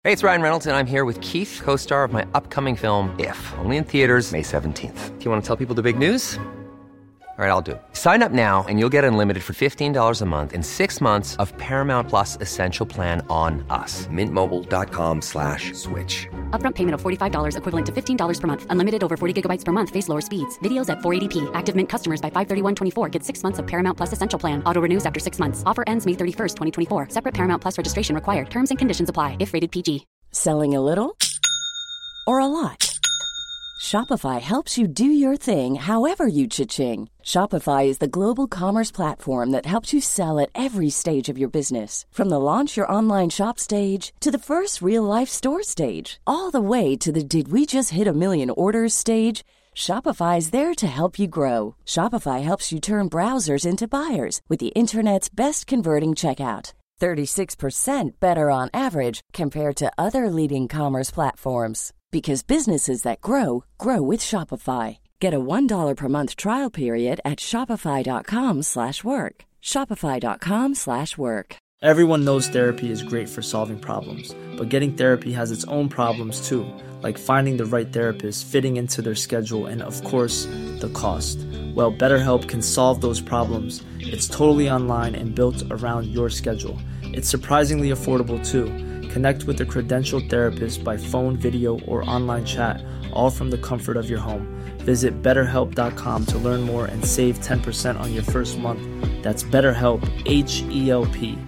Hey, it's Ryan Reynolds, and I'm here with Keith, co-star of my upcoming film, If, only in theaters May 17th. Do you want to tell people the big news? All right, I'll do it. Sign up now and you'll get unlimited for $15 a month and 6 months of Paramount Plus Essential Plan on us. MintMobile.com/switch. Upfront payment of $45 equivalent to $15 per month. Unlimited over 40 gigabytes per month. Face lower speeds. Videos at 480p. Active Mint customers by 531.24 get 6 months of Paramount Plus Essential Plan. Auto renews after 6 months. Offer ends May 31st, 2024. Separate Paramount Plus registration required. Terms and conditions apply if rated PG. Selling a little or a lot? Shopify helps you do your thing however you cha-ching. Shopify is the global commerce platform that helps you sell at every stage of your business. From the launch your online shop stage to the first real-life store stage, all the way to the did we just hit a million orders stage. Shopify is there to help you grow. Shopify helps you turn browsers into buyers with the internet's best converting checkout. 36% better on average compared to other leading commerce platforms. Because businesses that grow, grow with Shopify. Get a $1 per month trial period at shopify.com/work. Shopify.com/work. Everyone knows therapy is great for solving problems, but getting therapy has its own problems too, like finding the right therapist, fitting into their schedule, and of course, the cost. Well, BetterHelp can solve those problems. It's totally online and built around your schedule. It's surprisingly affordable too. Connect with a credentialed therapist by phone, video, or online chat, all from the comfort of your home. Visit BetterHelp.com to learn more and save 10% on your first month. That's BetterHelp, H-E-L-P.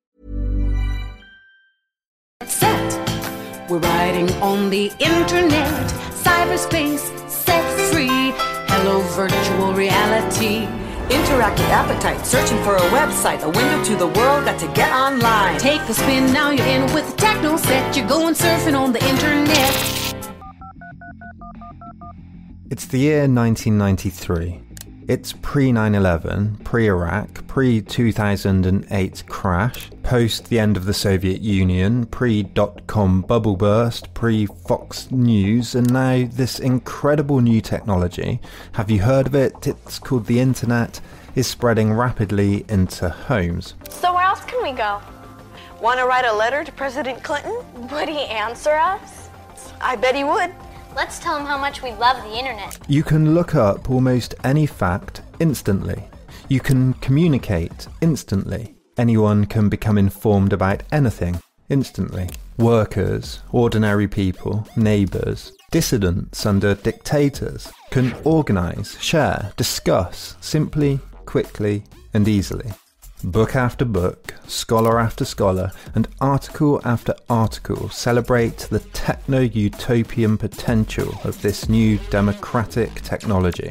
Set. We're riding on the internet, cyberspace, set free. Hello, virtual reality. Interactive appetite, searching for a website, a window to the world, got to get online. Take a spin, now you're in with the techno set. You're going surfing on the internet. It's the year 1993. It's pre-9/11, pre-Iraq, pre-2008 crash, post the end of the Soviet Union, pre-dot-com bubble burst, pre-Fox News, and now this incredible new technology. Have you heard of it? It's called the internet, is spreading rapidly into homes. So where else can we go? Want to write a letter to President Clinton? Would he answer us? I bet he would. Let's tell him how much we love the internet. You can look up almost any fact instantly. You can communicate instantly. Anyone can become informed about anything instantly. Workers, ordinary people, neighbours, dissidents under dictators can organise, share, discuss simply, quickly and easily. Book after book, scholar after scholar, and article after article celebrate the techno-utopian potential of this new democratic technology.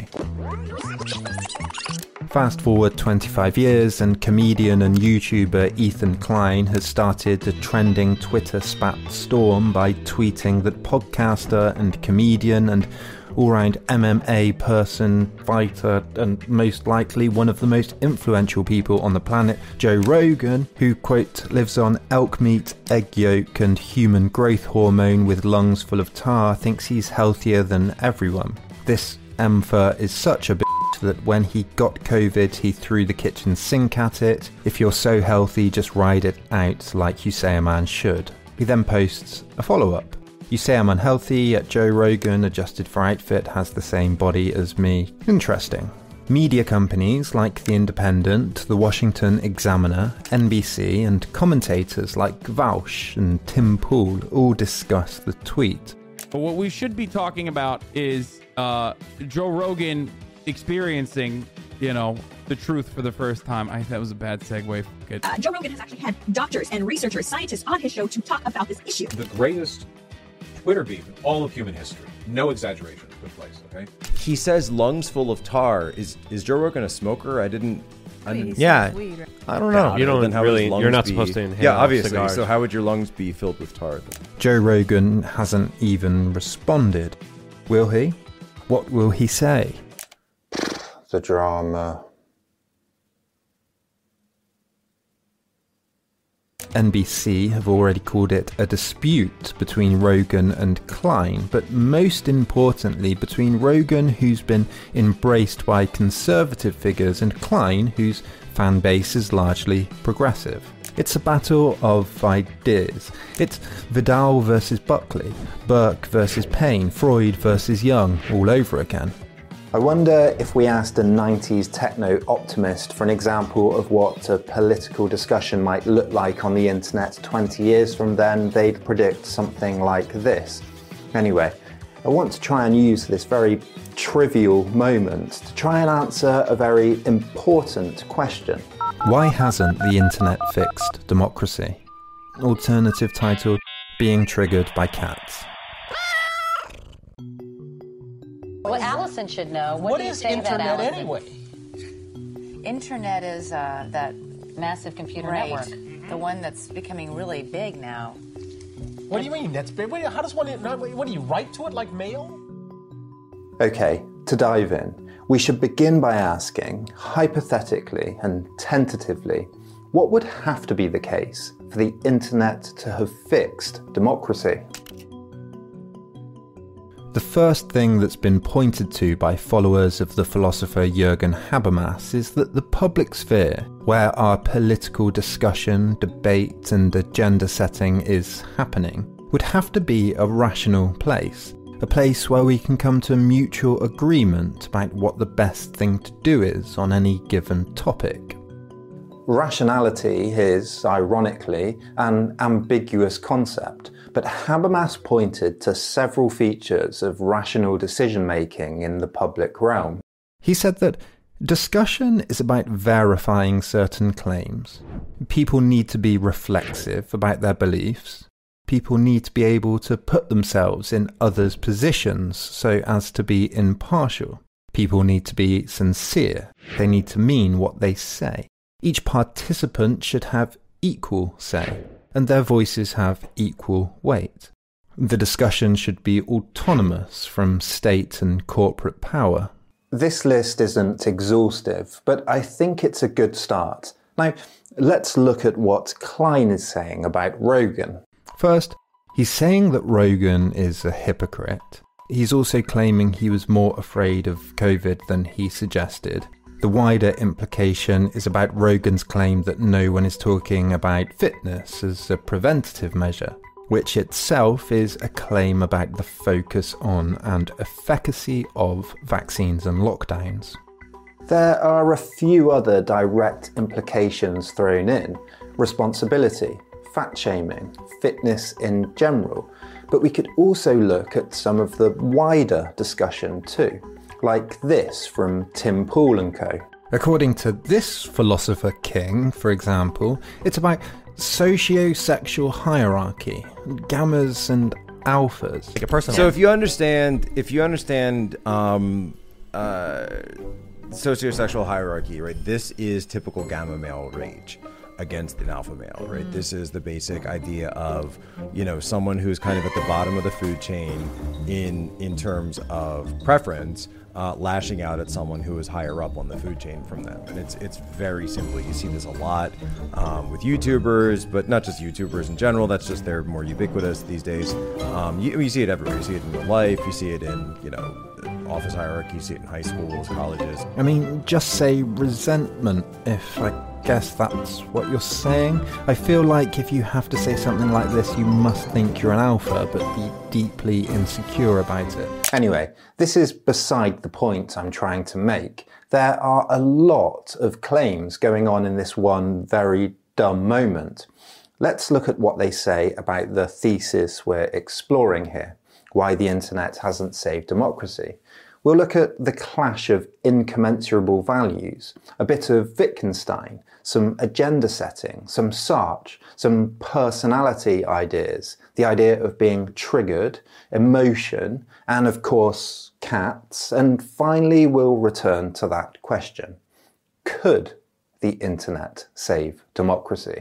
Fast forward 25 years and comedian and YouTuber Ethan Klein has started a trending Twitter spat storm by tweeting that podcaster and comedian and all-round MMA person, fighter, and most likely one of the most influential people on the planet, Joe Rogan, who, quote, lives on elk meat, egg yolk, and human growth hormone with lungs full of tar, thinks he's healthier than everyone. This Emperor is such a bitch that when he got COVID, he threw the kitchen sink at it. If you're so healthy, just ride it out like you say a man should. He then posts a follow-up. You say I'm unhealthy, yet Joe Rogan, adjusted for outfit, has the same body as me. Interesting. Media companies like The Independent, The Washington Examiner, NBC, and commentators like Vaush and Tim Pool all discuss the tweet. But what we should be talking about is Joe Rogan experiencing, the truth for the first time. That was a bad segue. Good. Joe Rogan has actually had doctors and researchers, scientists on his show to talk about this issue. The greatest Twitter beef in all of human history. No exaggeration took place, okay? He says lungs full of tar. Is Joe Rogan a smoker? I don't know. You don't really. You're not supposed to inhale obviously. Cigars. So how would your lungs be filled with tar? Joe Rogan hasn't even responded. Will he? What will he say? The drama. NBC have already called it a dispute between Rogan and Klein, but most importantly between Rogan, who's been embraced by conservative figures, and Klein, whose fan base is largely progressive. It's a battle of ideas. It's Vidal versus Buckley, Burke versus Payne, Freud versus Jung, all over again. I wonder if we asked a 90s techno-optimist for an example of what a political discussion might look like on the internet 20 years from then, they'd predict something like this. Anyway, I want to try and use this very trivial moment to try and answer a very important question. Why hasn't the internet fixed democracy? Alternative title, Being Triggered by Cats. Well, Allison should know. What is internet anyway? Internet is that massive computer network. The one that's becoming really big now. What do you mean that's big? How does one? What do you write to it like mail? Okay, to dive in, we should begin by asking, hypothetically and tentatively, what would have to be the case for the internet to have fixed democracy? The first thing that's been pointed to by followers of the philosopher Jürgen Habermas is that the public sphere, where our political discussion, debate and agenda setting is happening, would have to be a rational place. A place where we can come to mutual agreement about what the best thing to do is on any given topic. Rationality is, ironically, an ambiguous concept, but Habermas pointed to several features of rational decision-making in the public realm. He said that discussion is about verifying certain claims. People need to be reflexive about their beliefs. People need to be able to put themselves in others' positions so as to be impartial. People need to be sincere. They need to mean what they say. Each participant should have equal say, and their voices have equal weight. The discussion should be autonomous from state and corporate power. This list isn't exhaustive, but I think it's a good start. Now, let's look at what Klein is saying about Rogan. First, he's saying that Rogan is a hypocrite. He's also claiming he was more afraid of COVID than he suggested. The wider implication is about Rogan's claim that no one is talking about fitness as a preventative measure, which itself is a claim about the focus on and efficacy of vaccines and lockdowns. There are a few other direct implications thrown in: responsibility, fat-shaming, fitness in general, but we could also look at some of the wider discussion too. Like this from Tim Pool & Co. According to this philosopher king, for example, it's about socio-sexual hierarchy, gammas and alphas. Like a person. So if you understand socio-sexual hierarchy, right? This is typical gamma male rage against an alpha male, right? This is the basic idea of, someone who's kind of at the bottom of the food chain in terms of preference, lashing out at someone who is higher up on the food chain from them. And it's very simple. You see this a lot with YouTubers, but not just YouTubers in general. That's just, they're more ubiquitous these days. You see it everywhere. You see it in real life. You see it in, office hierarchy. You see it in high schools, colleges. I mean, just say resentment, if I guess that's what you're saying. I feel like if you have to say something like this, you must think you're an alpha, but be deeply insecure about it. Anyway, this is beside the point I'm trying to make. There are a lot of claims going on in this one very dumb moment. Let's look at what they say about the thesis we're exploring here: why the internet hasn't saved democracy. We'll look at the clash of incommensurable values, a bit of Wittgenstein, some agenda setting, some Sartre, some personality ideas, the idea of being triggered, emotion, and of course, cats. And finally, we'll return to that question: could the internet save democracy?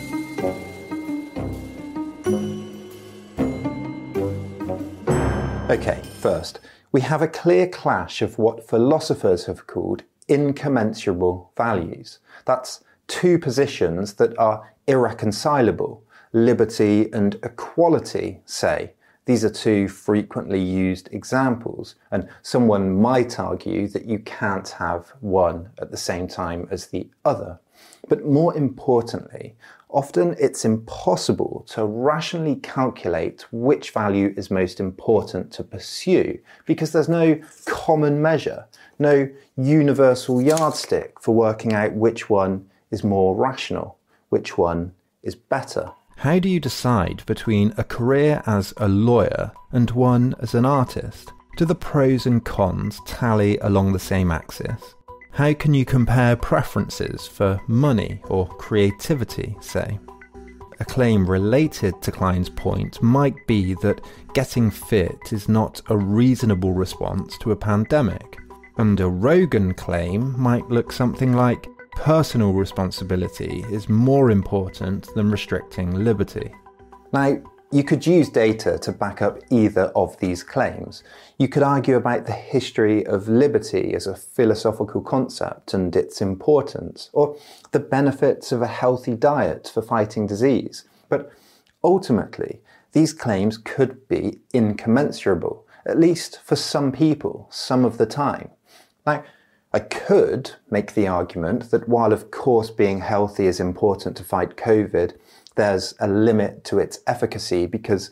Okay, first, we have a clear clash of what philosophers have called incommensurable values. That's two positions that are irreconcilable. Liberty and equality, say. These are two frequently used examples, and someone might argue that you can't have one at the same time as the other. But more importantly, Often it's impossible to rationally calculate which value is most important to pursue because there's no common measure, no universal yardstick for working out which one is more rational, which one is better. How do you decide between a career as a lawyer and one as an artist? Do the pros and cons tally along the same axis? How can you compare preferences for money or creativity, say? A claim related to Klein's point might be that getting fit is not a reasonable response to a pandemic, and a Rogan claim might look something like personal responsibility is more important than restricting liberty. Now, you could use data to back up either of these claims. You could argue about the history of liberty as a philosophical concept and its importance, or the benefits of a healthy diet for fighting disease. But ultimately, these claims could be incommensurable, at least for some people, some of the time. Now, I could make the argument that while of course being healthy is important to fight COVID, there's a limit to its efficacy because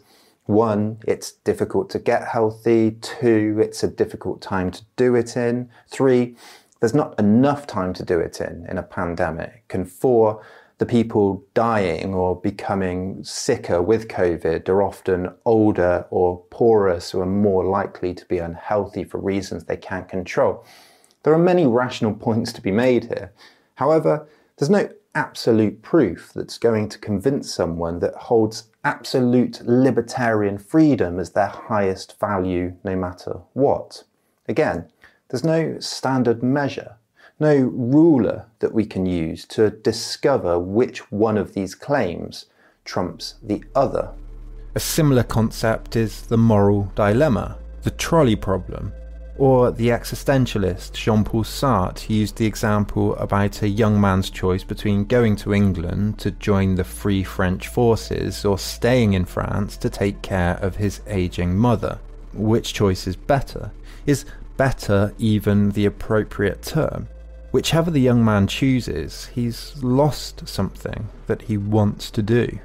1, it's difficult to get healthy, 2, it's a difficult time to do it in, 3, there's not enough time to do it in a pandemic, and 4, the people dying or becoming sicker with COVID are often older or poorer, so are more likely to be unhealthy for reasons they can't control. There are many rational points to be made here. However, there's no absolute proof that's going to convince someone that holds absolute libertarian freedom as their highest value no matter what. Again, there's no standard measure, no ruler that we can use to discover which one of these claims trumps the other. A similar concept is the moral dilemma, the trolley problem. Or the existentialist Jean-Paul Sartre used the example about a young man's choice between going to England to join the Free French Forces or staying in France to take care of his ageing mother. Which choice is better? Is better even the appropriate term? Whichever the young man chooses, he's lost something that he wants to do.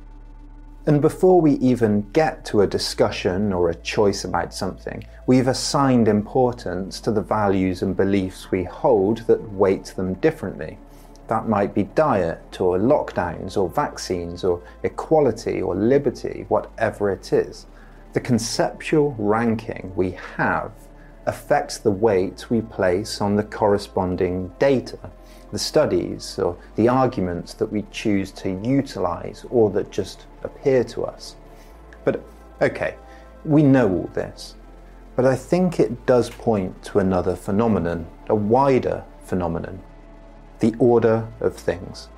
And before we even get to a discussion or a choice about something, we've assigned importance to the values and beliefs we hold that weight them differently. That might be diet, or lockdowns, or vaccines, or equality, or liberty, whatever it is. The conceptual ranking we have affects the weight we place on the corresponding data, the studies, or the arguments that we choose to utilize or that just appear to us. But okay, we know all this, but I think it does point to another phenomenon, a wider phenomenon, the order of things.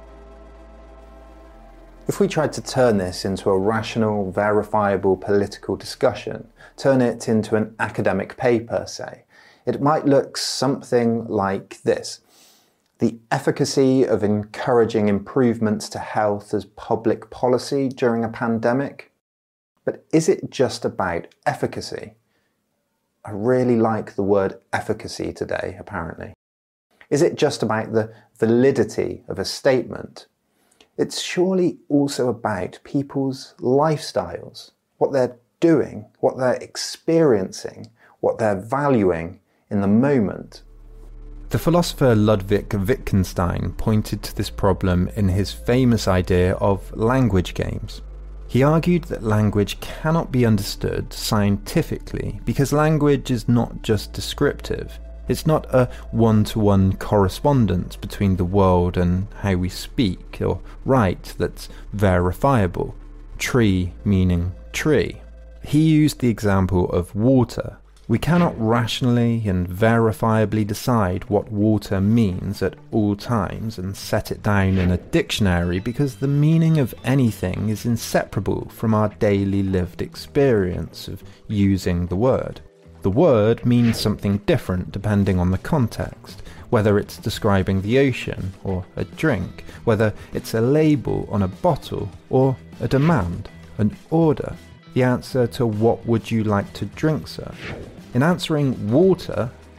If we tried to turn this into a rational, verifiable political discussion, turn it into an academic paper, say, it might look something like this. The efficacy of encouraging improvements to health as public policy during a pandemic. But is it just about efficacy? I really like the word efficacy today, apparently. Is it just about the validity of a statement? It's surely also about people's lifestyles, what they're doing, what they're experiencing, what they're valuing in the moment. The philosopher Ludwig Wittgenstein pointed to this problem in his famous idea of language games. He argued that language cannot be understood scientifically because language is not just descriptive. It's not a one-to-one correspondence between the world and how we speak or write that's verifiable. Tree meaning tree. He used the example of water. We cannot rationally and verifiably decide what water means at all times and set it down in a dictionary because the meaning of anything is inseparable from our daily lived experience of using the word. The word means something different depending on the context, whether it's describing the ocean or a drink, whether it's a label on a bottle or a demand, an order, the answer to what would you like to drink, sir. In answering water,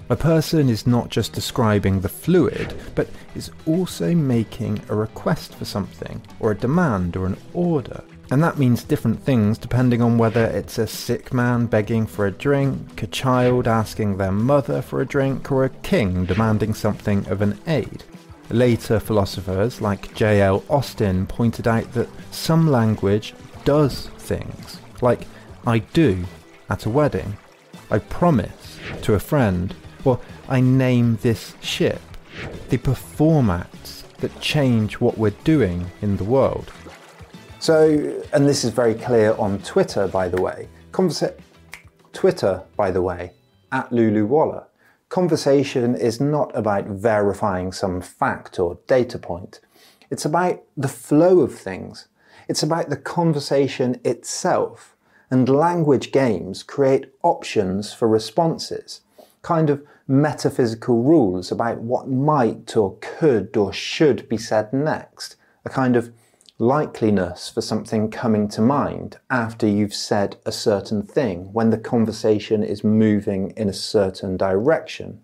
A person is not just describing the fluid, but is also making a request for something, or a demand, or an order. And that means different things depending on whether it's a sick man begging for a drink, a child asking their mother for a drink, or a king demanding something of an aid. Later philosophers like J.L. Austin pointed out that some language does things, like I do at a wedding, I promise to a friend, or I name this ship. They perform acts that change what we're doing in the world. So, and this is very clear on Twitter, by the way. Twitter, by the way, at Lulu Waller. Conversation is not about verifying some fact or data point. It's about the flow of things. It's about the conversation itself. And language games create options for responses, kind of metaphysical rules about what might or could or should be said next, a kind of likeliness for something coming to mind after you've said a certain thing when the conversation is moving in a certain direction.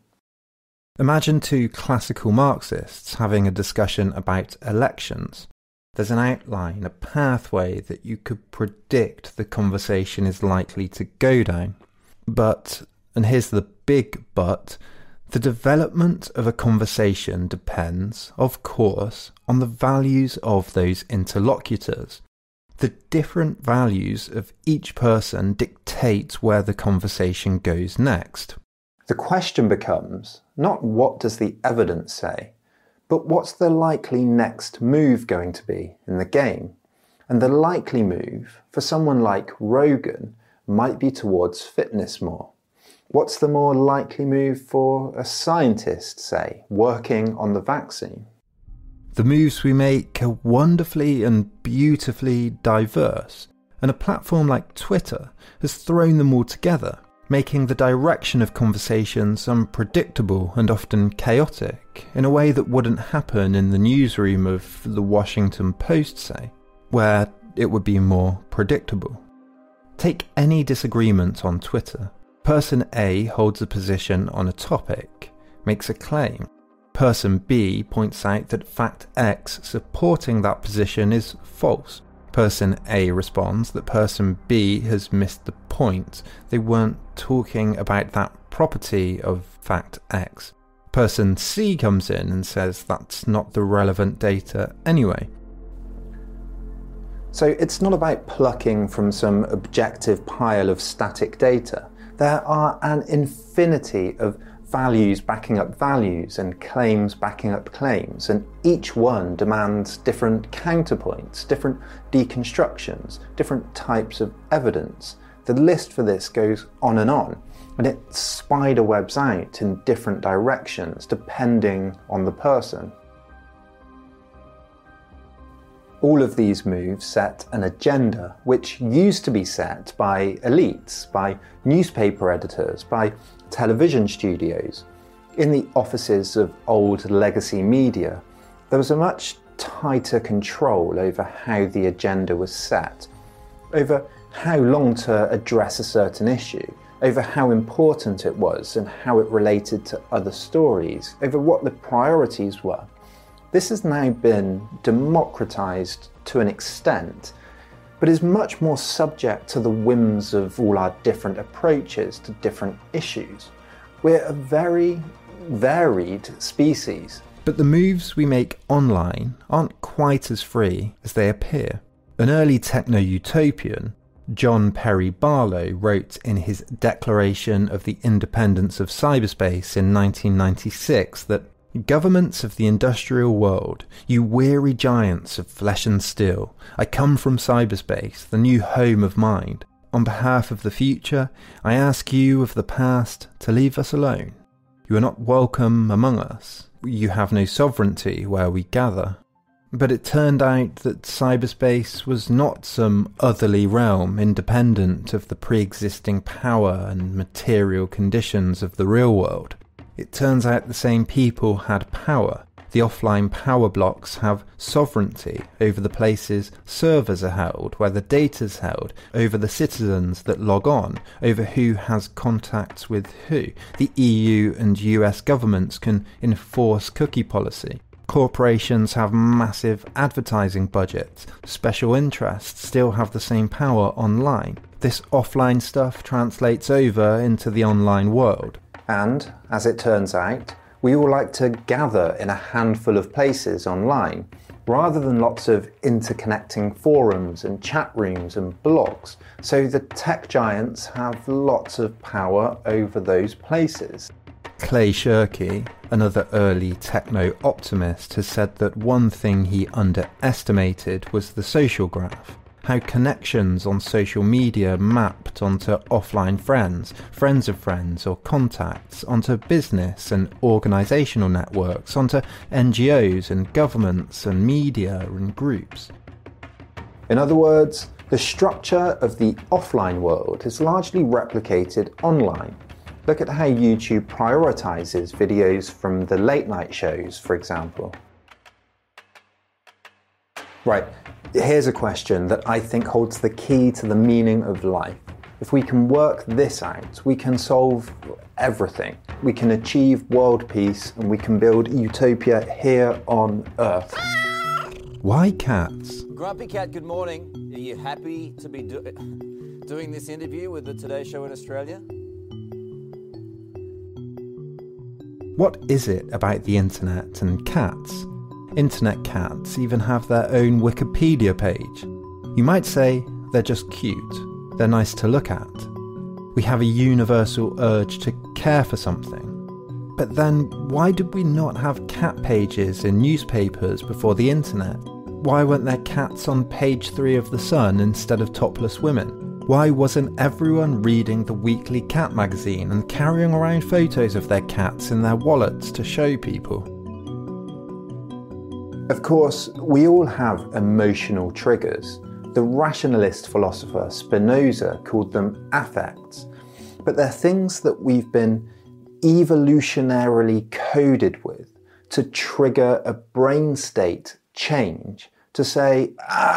Imagine two classical Marxists having a discussion about elections. There's an outline, a pathway that you could predict the conversation is likely to go down. But, and here's the big but, the development of a conversation depends, of course, on the values of those interlocutors. The different values of each person dictate where the conversation goes next. The question becomes not what does the evidence say, but what's the likely next move going to be in the game? And the likely move for someone like Rogan might be towards fitness more. What's the more likely move for a scientist, say, working on the vaccine? The moves we make are wonderfully and beautifully diverse, and a platform like Twitter has thrown them all together, making the direction of conversations unpredictable and often chaotic in a way that wouldn't happen in the newsroom of the Washington Post, say, where it would be more predictable. Take any disagreement on Twitter. Person A holds a position on a topic, makes a claim. Person B points out that fact X supporting that position is false. Person A responds that person B has missed the point. They weren't talking about that property of fact X. Person C comes in and says that's not the relevant data anyway. So it's not about plucking from some objective pile of static data. There are an infinity of values backing up values and claims backing up claims, and each one demands different counterpoints, different deconstructions, different types of evidence. The list for this goes on, and it spiderwebs out in different directions depending on the person. All of these moves set an agenda which used to be set by elites, by newspaper editors, by television studios. In the offices of old legacy media, there was a much tighter control over how the agenda was set, over how long to address a certain issue, over how important it was and how it related to other stories, over what the priorities were. This has now been democratized to an extent, but is much more subject to the whims of all our different approaches to different issues. We're a very varied species. But the moves we make online aren't quite as free as they appear. An early techno-utopian, John Perry Barlow, wrote in his Declaration of the Independence of Cyberspace in 1996 that governments of the industrial world, you weary giants of flesh and steel, I come from cyberspace, the new home of mind. On behalf of the future, I ask you of the past to leave us alone. You are not welcome among us. You have no sovereignty where we gather. But it turned out that cyberspace was not some otherly realm independent of the pre-existing power and material conditions of the real world. It turns out the same people had power. The offline power blocks have sovereignty over the places servers are held, where the data's held, over the citizens that log on, over who has contacts with who. The EU and US governments can enforce cookie policy. Corporations have massive advertising budgets. Special interests still have the same power online. This offline stuff translates over into the online world. And, as it turns out, we all like to gather in a handful of places online, rather than lots of interconnecting forums and chat rooms and blogs. So the tech giants have lots of power over those places. Clay Shirky, another early techno-optimist, has said that one thing he underestimated was the social graph. How connections on social media mapped onto offline friends, friends of friends or contacts, onto business and organisational networks, onto NGOs and governments and media and groups. In other words, the structure of the offline world is largely replicated online. Look at how YouTube prioritises videos from the late night shows, for example. Right. Here's a question that I think holds the key to the meaning of life. If we can work this out, we can solve everything. We can achieve world peace and we can build utopia here on Earth. Why cats? Grumpy Cat, good morning. Are you happy to be doing this interview with the Today Show in Australia? What is it about the internet and cats? Internet cats even have their own Wikipedia page. You might say they're just cute. They're nice to look at. We have a universal urge to care for something. But then why did we not have cat pages in newspapers before the internet? Why weren't there cats on page 3 of The Sun instead of topless women? Why wasn't everyone reading the weekly cat magazine and carrying around photos of their cats in their wallets to show people? Of course, we all have emotional triggers. The rationalist philosopher Spinoza called them affects, but they're things that we've been evolutionarily coded with to trigger a brain state change, to say,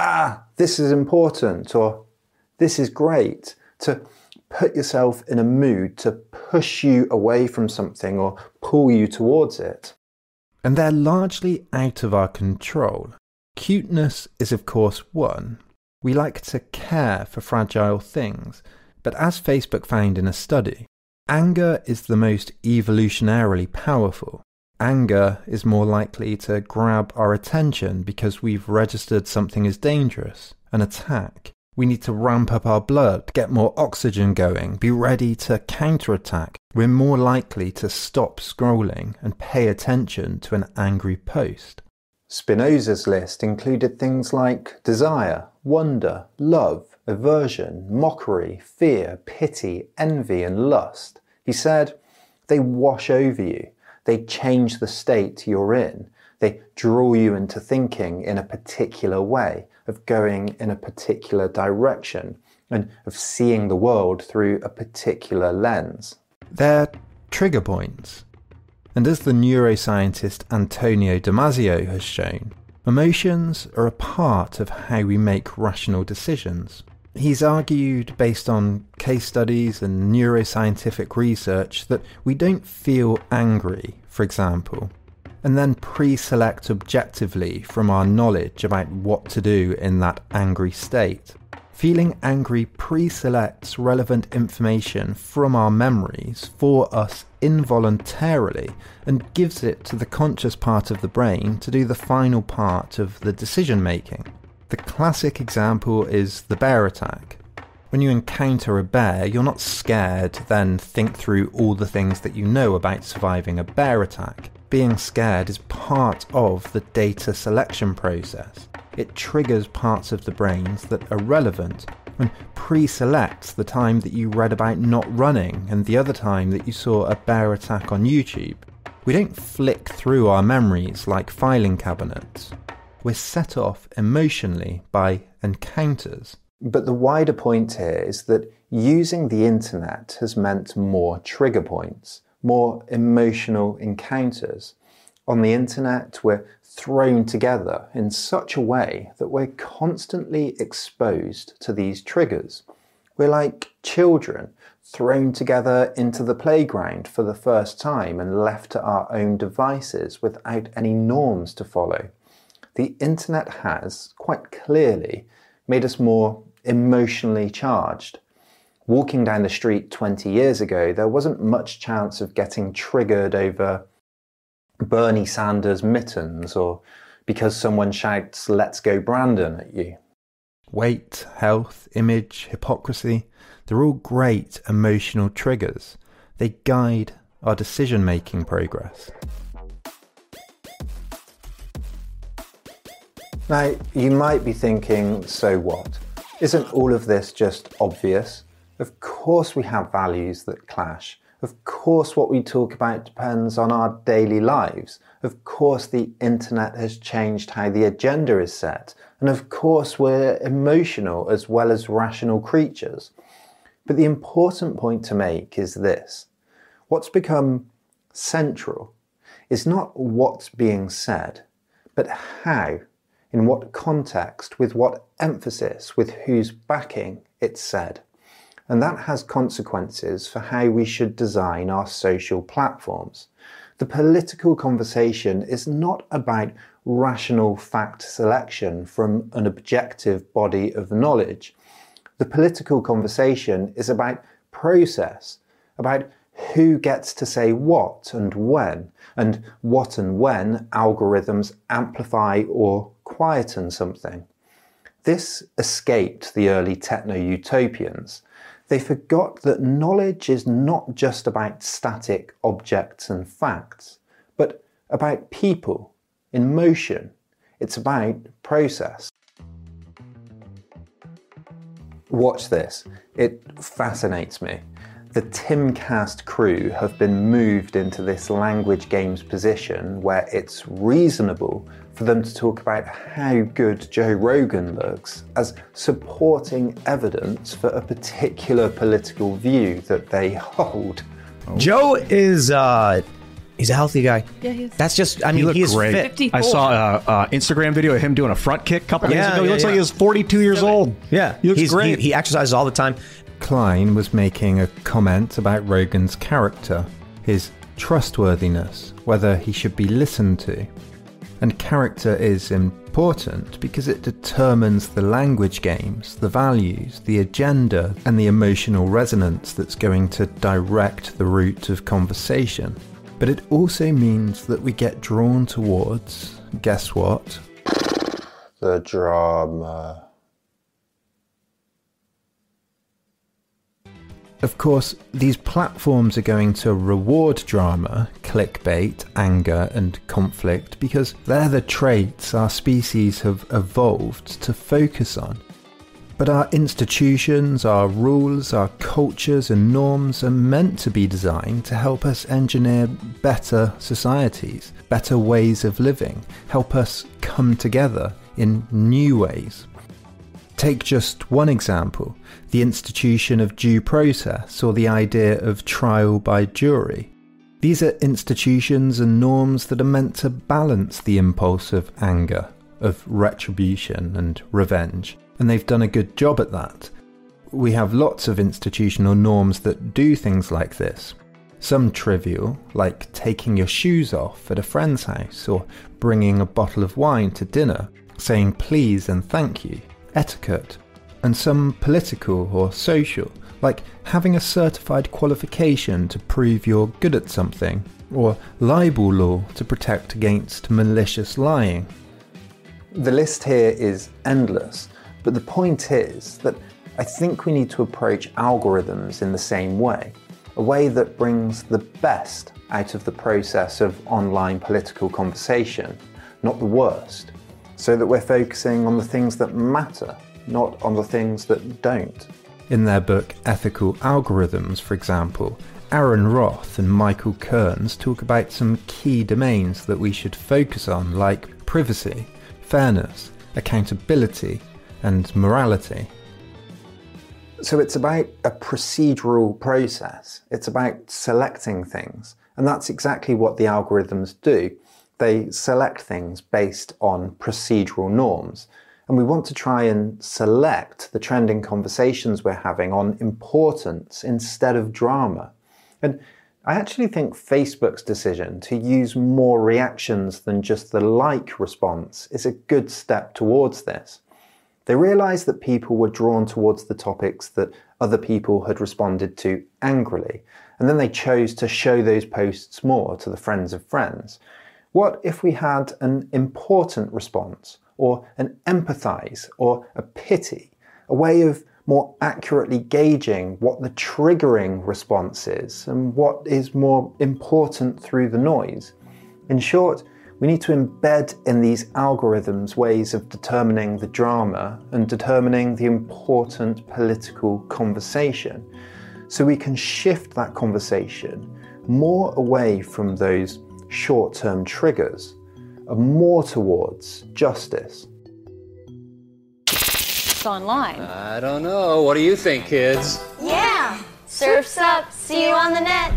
this is important, or this is great, to put yourself in a mood to push you away from something or pull you towards it. And they're largely out of our control. Cuteness is of course one. We like to care for fragile things, but as Facebook found in a study, anger is the most evolutionarily powerful. Anger is more likely to grab our attention because we've registered something as dangerous, an attack. We need to ramp up our blood, get more oxygen going, be ready to counterattack. We're more likely to stop scrolling and pay attention to an angry post. Spinoza's list included things like desire, wonder, love, aversion, mockery, fear, pity, envy, and lust. He said, they wash over you. They change the state you're in. They draw you into thinking in a particular way, of going in a particular direction, and of seeing the world through a particular lens. They're trigger points. And as the neuroscientist Antonio Damasio has shown, emotions are a part of how we make rational decisions. He's argued, based on case studies and neuroscientific research, that we don't feel angry, for example, and then pre-select objectively from our knowledge about what to do in that angry state. Feeling angry pre-selects relevant information from our memories for us involuntarily and gives it to the conscious part of the brain to do the final part of the decision making. The classic example is the bear attack. When you encounter a bear, you're not scared, then think through all the things that you know about surviving a bear attack. Being scared is part of the data selection process. It triggers parts of the brains that are relevant and pre-selects the time that you read about not running and the other time that you saw a bear attack on YouTube. We don't flick through our memories like filing cabinets. We're set off emotionally by encounters. But the wider point here is that using the internet has meant more trigger points, more emotional encounters. On the internet, we're thrown together in such a way that we're constantly exposed to these triggers. We're like children thrown together into the playground for the first time and left to our own devices without any norms to follow. The internet has, quite clearly, made us more emotionally charged. Walking down the street 20 years ago, there wasn't much chance of getting triggered over Bernie Sanders' mittens or because someone shouts, "Let's go Brandon" at you. Weight, health, image, hypocrisy, they're all great emotional triggers. They guide our decision-making progress. Now, you might be thinking, so what? Isn't all of this just obvious? Of course we have values that clash. Of course what we talk about depends on our daily lives. Of course the internet has changed how the agenda is set. And of course we're emotional as well as rational creatures. But the important point to make is this. What's become central is not what's being said, but how, in what context, with what emphasis, with whose backing it's said. And that has consequences for how we should design our social platforms. The political conversation is not about rational fact selection from an objective body of knowledge. The political conversation is about process, about who gets to say what and when algorithms amplify or quieten something. This escaped the early techno-utopians. They forgot that knowledge is not just about static objects and facts, but about people in motion. It's about process. Watch this. It fascinates me. The Timcast crew have been moved into this language games position where it's reasonable for them to talk about how good Joe Rogan looks as supporting evidence for a particular political view that they hold. Joe is he's a healthy guy. Yeah, he is. That's just, I mean, he's great. fit. 54. I saw an Instagram video of him doing a front kick a couple days ago. He looks like he was 42 years old. Yeah, he looks great. He exercises all the time. Klein was making a comment about Rogan's character, his trustworthiness, whether he should be listened to. And character is important because it determines the language games, the values, the agenda, and the emotional resonance that's going to direct the route of conversation. But it also means that we get drawn towards, guess what? The drama. Of course, these platforms are going to reward drama, clickbait, anger, and conflict because they're the traits our species have evolved to focus on. But our institutions, our rules, our cultures and norms are meant to be designed to help us engineer better societies, better ways of living, help us come together in new ways. Take just one example, the institution of due process or the idea of trial by jury. These are institutions and norms that are meant to balance the impulse of anger, of retribution and revenge, and they've done a good job at that. We have lots of institutional norms that do things like this. Some trivial, like taking your shoes off at a friend's house or bringing a bottle of wine to dinner, saying please and thank you. Etiquette, and some political or social, like having a certified qualification to prove you're good at something, or libel law to protect against malicious lying. The list here is endless, but the point is that I think we need to approach algorithms in the same way, a way that brings the best out of the process of online political conversation, not the worst. So that we're focusing on the things that matter, not on the things that don't. In their book Ethical Algorithms, for example, Aaron Roth and Michael Kearns talk about some key domains that we should focus on, like privacy, fairness, accountability, and morality. So it's about a procedural process. It's about selecting things. And that's exactly what the algorithms do. They select things based on procedural norms. And we want to try and select the trending conversations we're having on importance instead of drama. And I actually think Facebook's decision to use more reactions than just the like response is a good step towards this. They realized that people were drawn towards the topics that other people had responded to angrily, and then they chose to show those posts more to the friends of friends. What if we had an important response, or an empathize, or a pity, a way of more accurately gauging what the triggering response is and what is more important through the noise? In short, we need to embed in these algorithms ways of determining the drama and determining the important political conversation, so we can shift that conversation more away from those short-term triggers and more towards justice. It's online. I don't know. What do you think, kids? Yeah! Surf's up. See you on the net.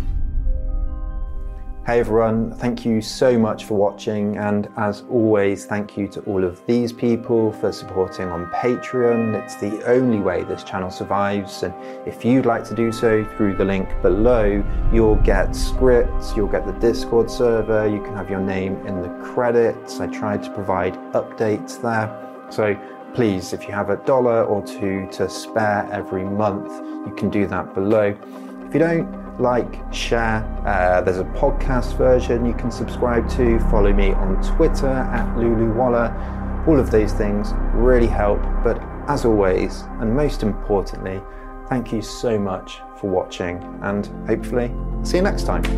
Hey everyone, thank you so much for watching, and as always, thank you to all of these people for supporting on Patreon. It's the only way this channel survives, and if you'd like to do so through the link below, you'll get scripts, you'll get the Discord server, you can have your name in the credits. I tried to provide updates there. So please, if you have $1 or $2 to spare every month, you can do that below. If you don't share, there's a podcast version you can subscribe to. Follow me on Twitter @LuluWalla. All of those things really help. But as always, and most importantly, thank you so much for watching, and hopefully see you next time.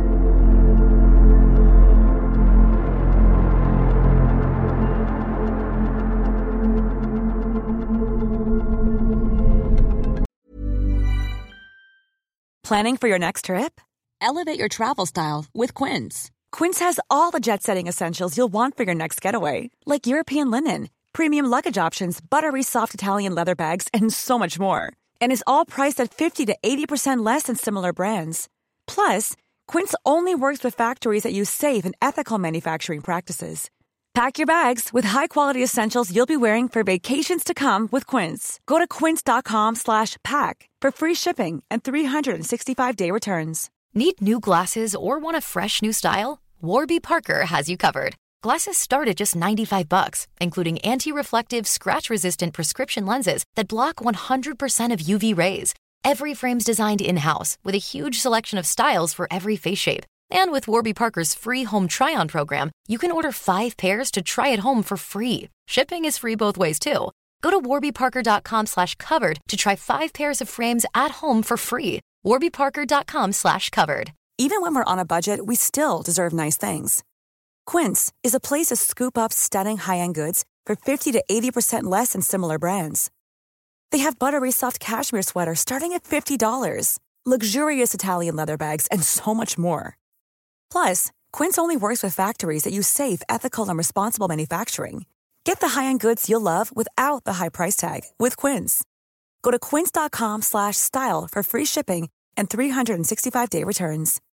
Planning for your next trip? Elevate your travel style with Quince. Quince has all the jet-setting essentials you'll want for your next getaway, like European linen, premium luggage options, buttery soft Italian leather bags, and so much more. And is all priced at 50 to 80% less than similar brands. Plus, Quince only works with factories that use safe and ethical manufacturing practices. Pack your bags with high-quality essentials you'll be wearing for vacations to come with Quince. Go to quince.com/pack for free shipping and 365-day returns. Need new glasses or want a fresh new style? Warby Parker has you covered. Glasses start at just $95, including anti-reflective, scratch-resistant prescription lenses that block 100% of UV rays. Every frame's designed in-house with a huge selection of styles for every face shape. And with Warby Parker's free home try-on program, you can order 5 pairs to try at home for free. Shipping is free both ways, too. Go to warbyparker.com/covered to try 5 pairs of frames at home for free. warbyparker.com/covered. Even when we're on a budget, we still deserve nice things. Quince is a place to scoop up stunning high-end goods for 50 to 80% less than similar brands. They have buttery soft cashmere sweaters starting at $50, luxurious Italian leather bags, and so much more. Plus, Quince only works with factories that use safe, ethical, and responsible manufacturing. Get the high-end goods you'll love without the high price tag with Quince. Go to quince.com/style for free shipping and 365-day returns.